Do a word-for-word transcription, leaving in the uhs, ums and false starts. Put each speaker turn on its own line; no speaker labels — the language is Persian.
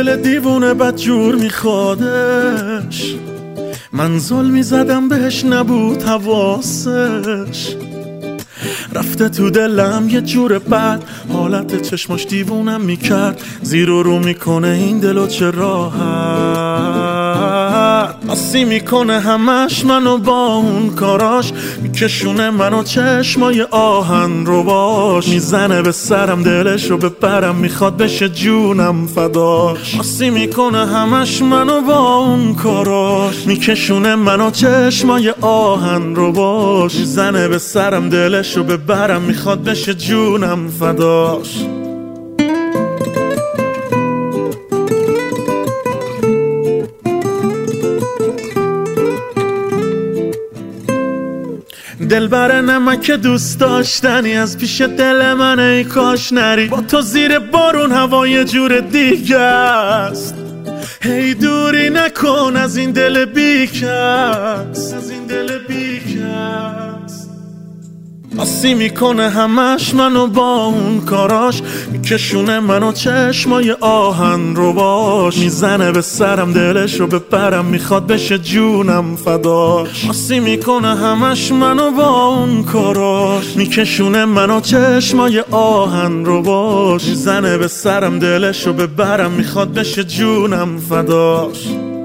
دل دیوونه بدجور میخوادش، من ظلمی زدم بهش نبود حواسش، رفته تو دلم یه جور بد، حالت چشماش دیوونم میکرد، زیر و رو میکنه این دلو چه راحت، آسی میکنه همش منو با اون کاراش، میکشونه منو چشمای آهن رو باش، میزنه به سرم دلش رو ببرم، میخواد بشه جونم فداش، آسی میکنه همش منو با اون کاراش، میکشونه منو چشمای آهن رو باش، میزنه به سرم دلش رو ببرم، میخواد بشه جونم فداش. دلبر نمک دوست داشتنی، از پیش دل من ای کاش نری، با تو زیر بارون هوا یه جور دیگه است، هی دوری نکن از این دل بیکس، از این دل بیکس، آسی میکنه همش منو با اون کاراش، میکشونه منو چشمای آهن رو باش، میزنه به سرم دلش رو ببرم، میخواد بشه جونم فداش، آسی میکنه همش منو با اون کاراش، میکشونه منو چشمای آهن رو باش، میزنه به سرم دلش رو ببرم، میخواد بشه جونم فداش.